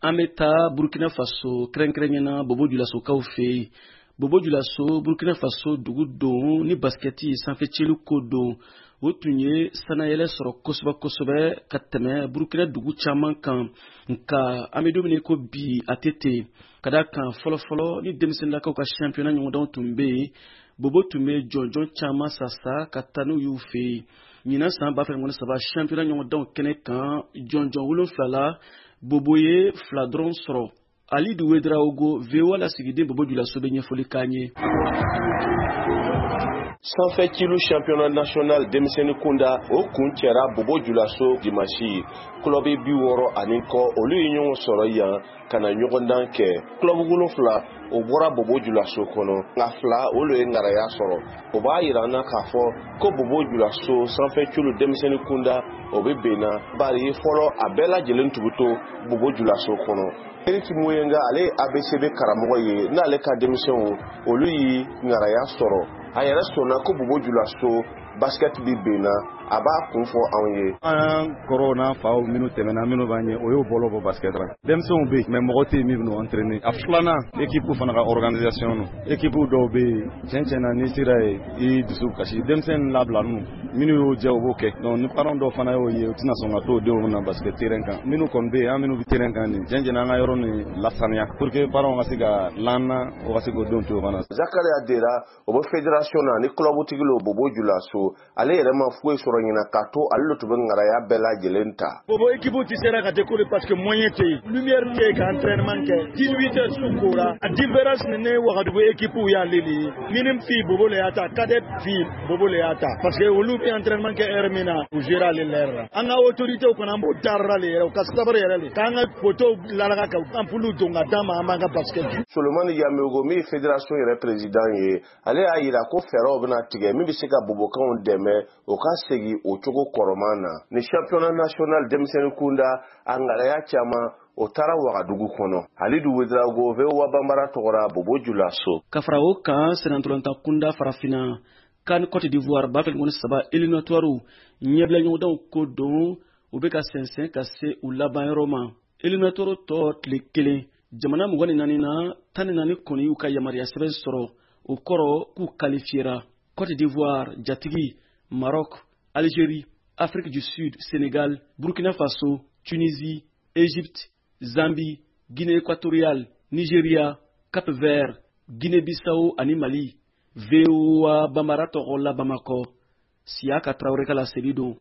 Ameta Burkina Faso krenkrengena Bobo Dioulasso Kaufe Bobo Dioulasso Burkina Faso dugu ni basketi sanfɛ celu ko don o tun ye sanayɛlɛ sɔrɔ kosɛbɛ ka tɛmɛ Burkina dugu caman kan nka an bɛ don min ko bi a tɛ ten ka da kan fɔlɔfɔlɔ ni denmisɛnninlakaw ka championnat ɲɔgɔndanw tun bɛ yen Bobo tun bɛ jɔnjɔn caman sasa ka taa n'u y'u fɛ yen ɲinan san 2023 championnat ɲɔgɔndanw kɛnɛ kan jɔnjɔn 7 la Bobo ye 2 dɔrɔn sɔrɔ Ali Ouedraogo VOA lasigiden Bobo Dioulasso bɛ ɲɛfɔli k'an ye. Sanfɛ cilu championnat national denmisɛnnin kunda o kun cɛra Bobo Dioulasso dimanche club 60 ani kɔ olu ye ɲɔgɔn sɔrɔ yan kana ɲɔgɔndan kɛ club 7 o bɔra Bobo Dioulasso kɔnɔ nka 2 olu ye ngaraya sɔrɔ o b'a yira an na k'a fɔ ko Bobo Dioulasso sanfɛ cilu denmisɛnnin kunda o bɛ benna bari fɔlɔ a bɛɛ lajɛlen tuguto Bobo Dioulasso kɔnɔ Eric Muyenga ale ABCB karamɔgɔ ye n'ale ka denmisɛnw olu yi ngaraya sɔrɔ a yɛrɛ sɔnna ko Bobo Dioulasso basket bi benna a b'a kun fɔ anw ye an kɔrɔ n'a faw minnu tɛmɛna minnu b'an ye o y'o bɔlɔ bɔ basket la denmisɛnw bɛ yen mais mɔgɔ tɛ min b'u entraîner a filanan équipe fana ka organisation no équipe dɔw bɛ yen tiɲɛ na ni sera ye i dusu kasi denmisɛnnin labila nu minnu y'o jɛ o b'o kɛ donc ni parents dɔw fana y'o ye o tɛna sɔn ka t'o denw na basket terrain kan minnu kɔni bɛ yen an minnu bɛ terrain kan nin tiɲɛ na an ka yɔrɔ ni lasaniya pour que parents ka se ka lana o ka se k'o denw to fana Zakaria Dera o bɛ fédération na ni club tigi lo Bobo Dioulasso ale yɛrɛ ma foyi sɔrɔ ɲina ka to ale tun bɛ ngaraya bɛɛ lajɛlen ta Bobo équipe ti sera ka décoller parce que moyen tɛ lumière tɛ ka entraînement kɛ 18 heures su kora a différence ne Ouagadougou équipe y'ale li minimum fi Bobo le yata cadet fi Bobo le yata parce que olu bi entraînement kɛ heure mina u gérer le l'air an ka autorité ko nan bo darra le yɛrɛ ka sabar yɛrɛ le kan ka photo lalaga ka ampulu donga dama an ka basket Solomon Yameogo mi fédération yɛrɛ président ye ale y'a yira ko fɛɛrɛw bɛna tigɛ min bɛ se ka bobokanw dɛmɛ o ka segi o cogo kɔrɔman na ni championnat national denmisɛnnin kunda a ngaraya caman o taara Ouagadougou kɔnɔ Alidu Ouedraogo VOA Bambara tɔgɔra Bobo Dioulasso ka fara o kan senatolanta kunda farafina kan Côte d'Ivoire 2023 éliminatoire ɲɛbila ɲɔgɔndanw ko don u bɛ ka sɛnsɛn ka se u labanyɔrɔ ma éliminatoire tɔ tile 1 jamana 24 na 14 kɔni y'u ka yamaruya sɛbɛn sɔrɔ o kɔrɔ k'u qualifiera Côte d'Ivoire jatigi Maroc Algérie Afrique du Sud Sénégal Burkina Faso Tunisie Égypte Zambie Guinée équatoriale Nigeria Cap-Vert Guinée-Bissau ani Mali VOA Bambara tɔgɔ la Bamako Siaka Traoré ka laseli don